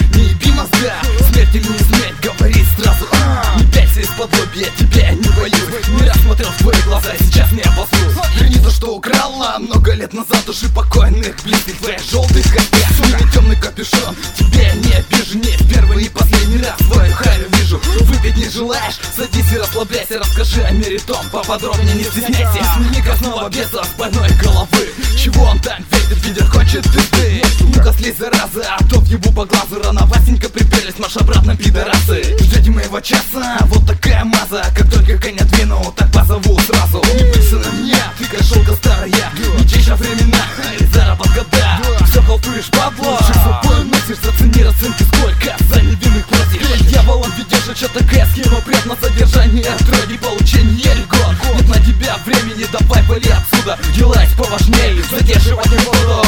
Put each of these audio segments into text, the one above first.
не еби мозга. Смерть или не смерть, говори сразу. Не пялься из-под лобья, тебя я не боюсь. Не раз смотрел в твои глаза, сейчас не обоснусь. Верни то, что украла много лет назад, души покойных близких твоих желтых копьях. Или темный капюшон, тебя я не обижу. Не в первый и последний раз твою харю вижу. Выпить не желаешь? Садись и расслабляйся. Расскажи о мире том поподробнее, не стесняйся. Сними красного беса с больной головы. Чего он там видит? Видит, хочет пизды. Ну-ка слезь, зараза, а то въебу по глазу. Рановасенько приперлись, марш обратно, пидорасы. Ждете моего часа, вот такая маза. Как только коня двину, так позову сразу. Не пылься на меня, ты кошелка старая. Не честь о временах, или заработка, да. Все халтуришь, падла. Шик собой носишь, зацени расценки, сколько за невинных платишь. Дьяволом ведешь, а чё такая схема? Прям на содержание, ради получения льгот. Нет на тебя времени, давай вали отсюда. Дела есть поважнее, задерживать не буду.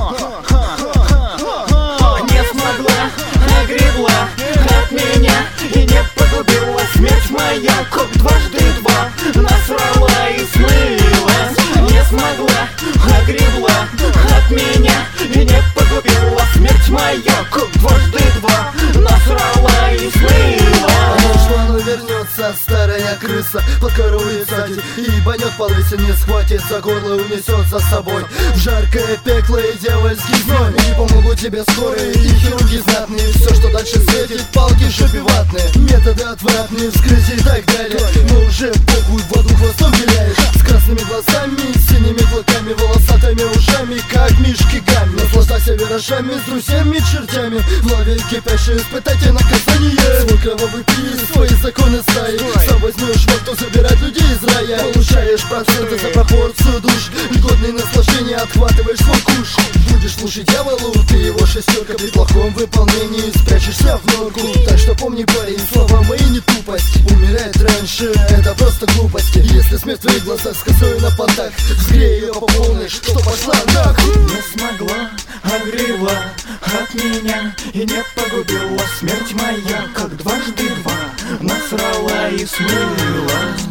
Не смогла, огребла от меня и не погубила смерть моя. Как дважды два насрала и смылась. Не смогла, огребла от меня и не погубила смерть моя. Как дважды два насрала и смылась. Ушла, но вернется старая крыса, подкорует сзади и ебанет по лысине, схватит за горло, унесет за собой в жаркое пекло и дьявольский зной. Не помогут тебе скорые и хирурги знатные. Все, что дальше светит, палки шипеватные, методы отвратные, вскрытие и так далее. Но уже похуй, в воду хвостом виляешь. С красными глазами, синими клыками, волосатыми ушами, как мишки гамми. Наслаждайся виражами, с друзьями, чертями. В лаве кипящей испытайте наказание. Свой кровавый пир, свои законы стаи. Сам возьмешь во кто забирать людей из рая. Получаешь проценты за пропорцию душ. Льготные наслаждения, отхватываешь свой куш. Будешь служить дьяволу, ты его шестерка. При плохом выполнении спрячешься в норку. Так что помни, парень, слова мои не тупость. Умирать раньше, это просто глупости. Если смерть в твоих глазах с косой на понтах, взгрей ее по полной, что пошла нахуй. Не смогла, огребла от меня и не погубила смерть моя. Как дважды два насрала и смылась.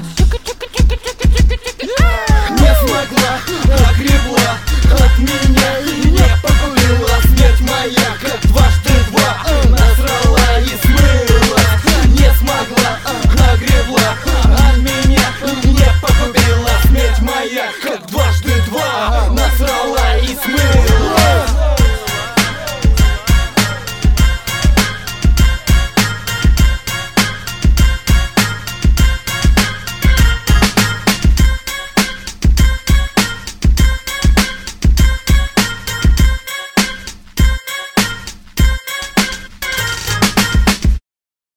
Не смогла, огребла от меня и не погубила смерть моя. Как дважды